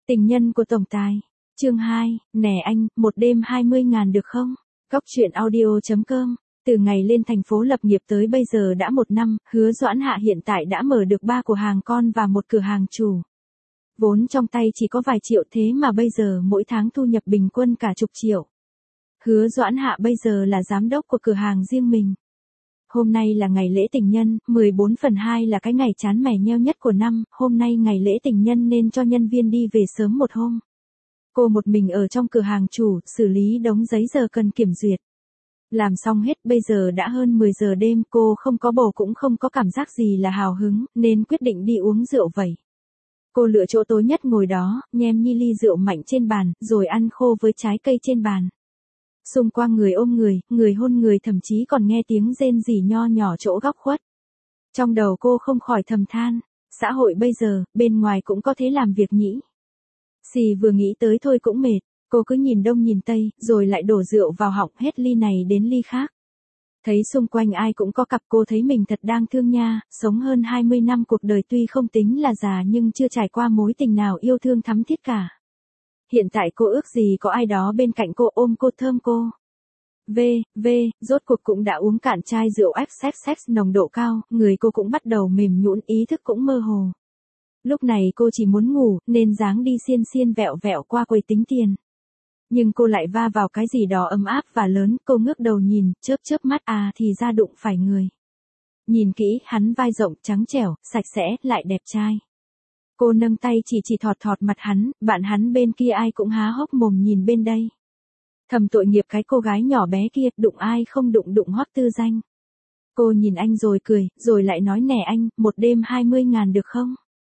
Tình nhân của tổng tài. Chương 2, nè anh, một đêm 20.000 được không? Góc truyện audio.com. Từ ngày lên thành phố lập nghiệp tới bây giờ đã 1 năm, Hứa Doãn Hạ hiện tại đã mở được 3 cửa hàng con và 1 cửa hàng chủ. Vốn trong tay chỉ có vài triệu thế mà bây giờ mỗi tháng thu nhập bình quân cả chục triệu. Hứa Doãn Hạ bây giờ là giám đốc của cửa hàng riêng mình. Hôm nay là ngày lễ tình nhân, 14/2 là cái ngày chán mẻ nheo nhất của năm, hôm nay ngày lễ tình nhân nên cho nhân viên đi về sớm một hôm. Cô một mình ở trong cửa hàng chủ, xử lý đống giấy giờ cần kiểm duyệt. Làm xong hết bây giờ đã hơn 10 giờ đêm, cô không có bầu cũng không có cảm giác gì là hào hứng, nên quyết định đi uống rượu vậy. Cô lựa chỗ tối nhất ngồi đó, nhem nhi ly rượu mạnh trên bàn, rồi ăn khô với trái cây trên bàn. Xung quanh người ôm người hôn người, thậm chí còn nghe tiếng rên rỉ nho nhỏ chỗ góc khuất. Trong đầu cô không khỏi thầm than, xã hội bây giờ, bên ngoài cũng có thế làm việc nhỉ. Xì vừa nghĩ tới thôi cũng mệt, cô cứ nhìn đông nhìn tây, rồi lại đổ rượu vào họng hết ly này đến ly khác. Thấy xung quanh ai cũng có cặp, cô thấy mình thật đang thương nha, sống hơn 20 năm cuộc đời tuy không tính là già nhưng chưa trải qua mối tình nào yêu thương thắm thiết cả. Hiện tại cô ước gì có ai đó bên cạnh cô ôm cô thơm cô. Rốt cuộc cũng đã uống cạn chai rượu XXX nồng độ cao, người cô cũng bắt đầu mềm nhũn, ý thức cũng mơ hồ. Lúc này cô chỉ muốn ngủ, nên dáng đi xiên xiên vẹo vẹo qua quầy tính tiền. Nhưng cô lại va vào cái gì đó ấm áp và lớn, cô ngước đầu nhìn, chớp mắt, thì ra đụng phải người. Nhìn kỹ, hắn vai rộng, trắng trẻo, sạch sẽ, lại đẹp trai. Cô nâng tay chỉ thọt mặt hắn, bạn hắn bên kia ai cũng há hốc mồm nhìn bên đây. Thầm tội nghiệp cái cô gái nhỏ bé kia, đụng ai không đụng Hoắc Tư Danh. Cô nhìn anh rồi cười, rồi lại nói nè anh, một đêm 20.000 được không?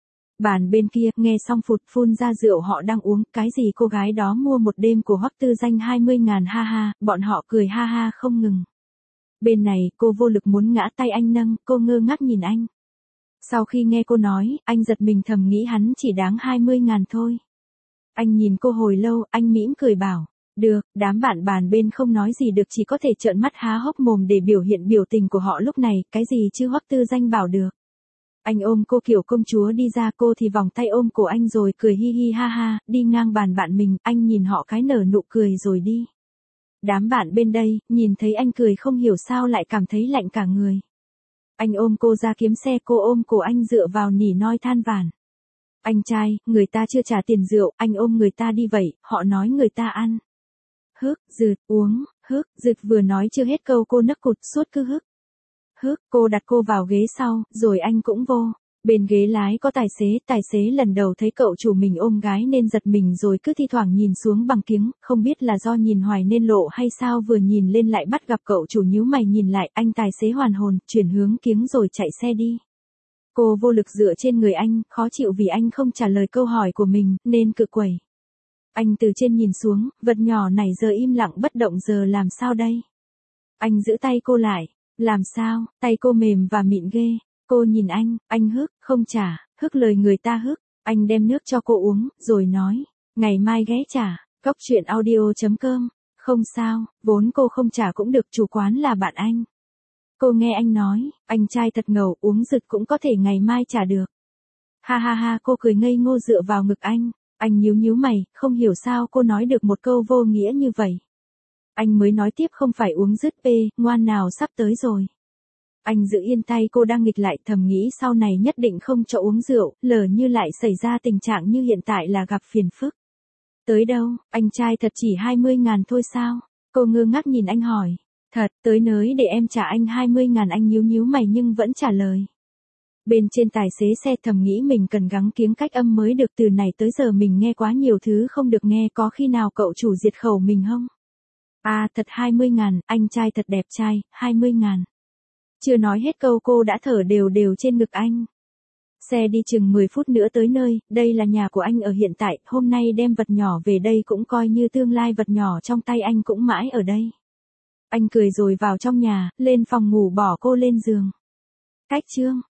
Bàn bên kia, nghe xong phun ra rượu họ đang uống, cái gì cô gái đó mua một đêm của Hoắc Tư Danh 20.000 ha ha, bọn họ cười ha ha không ngừng. Bên này, cô vô lực muốn ngã, tay anh nâng, cô ngơ ngác nhìn anh. Sau khi nghe cô nói, anh giật mình thầm nghĩ hắn chỉ đáng 20.000 thôi. Anh nhìn cô hồi lâu, anh mỉm cười bảo, được, đám bạn bàn bên không nói gì được, chỉ có thể trợn mắt há hốc mồm để biểu hiện biểu tình của họ lúc này, cái gì chứ Hoắc Tư Danh bảo được. Anh ôm cô kiểu công chúa đi ra, cô thì vòng tay ôm cổ anh rồi cười hi hi ha ha, đi ngang bàn bạn mình, anh nhìn họ cái nở nụ cười rồi đi. Đám bạn bên đây, nhìn thấy anh cười không hiểu sao lại cảm thấy lạnh cả người. Anh ôm cô ra kiếm xe, cô ôm cổ anh dựa vào nỉ noi than vãn. Anh trai, người ta chưa trả tiền rượu, anh ôm người ta đi vậy, họ nói người ta ăn. Hức, rượt, uống, hức, rượt vừa nói chưa hết câu cô nấc cụt suốt cứ hức. Hức, cô đặt cô vào ghế sau, rồi anh cũng vô. Bên ghế lái có tài xế lần đầu thấy cậu chủ mình ôm gái nên giật mình rồi cứ thi thoảng nhìn xuống bằng kiếng, không biết là do nhìn hoài nên lộ hay sao, vừa nhìn lên lại bắt gặp cậu chủ nhíu mày nhìn lại, anh tài xế hoàn hồn, chuyển hướng kiếng rồi chạy xe đi. Cô vô lực dựa trên người anh, khó chịu vì anh không trả lời câu hỏi của mình, nên cự quẩy. Anh từ trên nhìn xuống, vật nhỏ này giờ im lặng bất động, giờ làm sao đây? Anh giữ tay cô lại. Làm sao, tay cô mềm và mịn ghê. Cô nhìn anh hức, không trả, hức lời người ta hức. Anh đem nước cho cô uống, rồi nói, ngày mai ghé trả. Góc truyện audio.com. Không sao, vốn cô không trả cũng được, chủ quán là bạn anh. Cô nghe anh nói, anh trai thật ngầu, uống rực cũng có thể ngày mai trả được. Ha ha ha, cô cười ngây ngô dựa vào ngực anh. Anh nhíu mày, không hiểu sao cô nói được một câu vô nghĩa như vậy. Anh mới nói tiếp, không phải uống dứt ngoan nào sắp tới rồi. Anh giữ yên tay cô đang nghịch lại, thầm nghĩ sau này nhất định không cho uống rượu, lỡ như lại xảy ra tình trạng như hiện tại là gặp phiền phức. Tới đâu, anh trai thật chỉ 20.000 thôi sao? Cô ngơ ngác nhìn anh hỏi. Thật, tới nới để em trả anh 20.000, anh nhíu mày nhưng vẫn trả lời. Bên trên tài xế xe thầm nghĩ mình cần gắng kiếng cách âm mới được, từ này tới giờ mình nghe quá nhiều thứ không được nghe, có khi nào cậu chủ diệt khẩu mình không? Thật 20.000, anh trai thật đẹp trai, 20.000. Chưa nói hết câu cô đã thở đều trên ngực anh. Xe đi chừng 10 phút nữa tới nơi, đây là nhà của anh ở hiện tại, hôm nay đem vật nhỏ về đây cũng coi như tương lai vật nhỏ trong tay anh cũng mãi ở đây. Anh cười rồi vào trong nhà, lên phòng ngủ bỏ cô lên giường. Cách chương.